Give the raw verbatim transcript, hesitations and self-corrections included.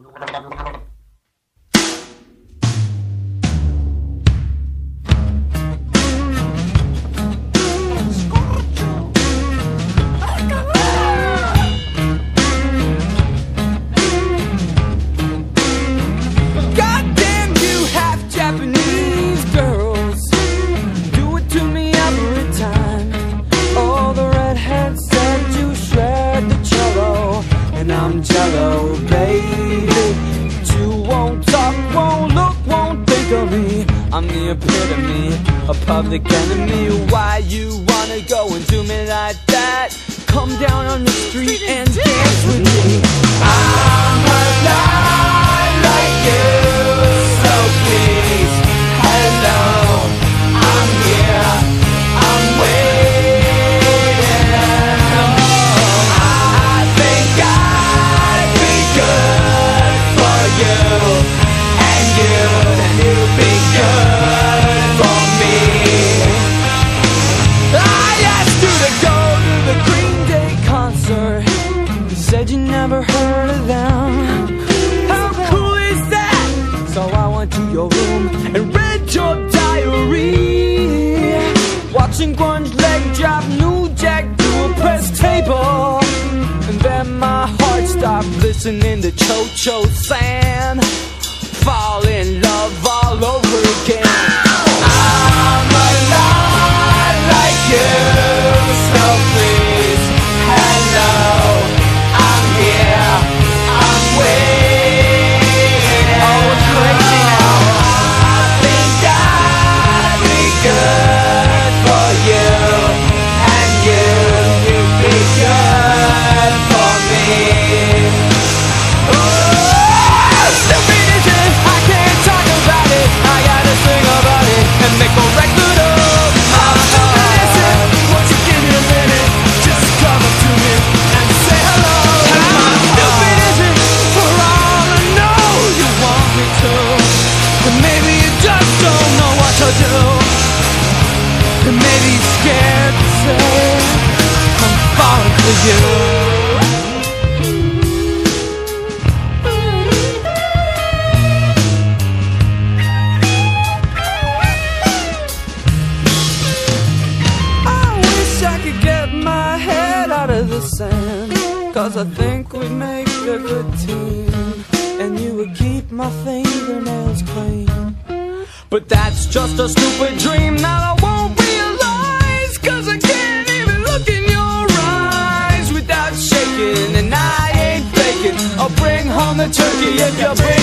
Goddamn you half Japanese girls, do it to me every time. All the redheads said you shred the cello, and I'm jello, baby. But you won't talk, won't look, won't think of me. I'm the epitome, a public enemy. Why you wanna go and do me like that? Come down on the street and dance with me. I'm alive like you, so please, hello, I'm here, I'm waiting. I think I'd be good for you, and you'd, and you'd be good for me. I asked you to go to the Green Day concert. You said you never heard of them. How cool is that? So I went to your room and read your diary, watching grunge leg drop New Jack to a press table. And then my heart stopped listening to Cho Cho San, fall in love all over again. I'm alive like you, so please, hello, I'm here, I'm waiting. Oh, it's crazy now. I think I'd be good for you, and you, you'd be good for me. Oh, stupid is it? I can't talk about it. I gotta sing about it and make a record of my heart. Won't you give me a minute? Just come up to me and say hello. How stupid is it? For all I know, you want me to, but maybe you just don't know what to do. And maybe you're scared to say I'm falling for you. I could get my head out of the sand, 'cause I think we'd make a good team, and you would keep my fingernails clean. But that's just a stupid dream that I won't realize, 'cause I can't even look in your eyes without shaking. And I ain't faking, I'll bring home the turkey if you bring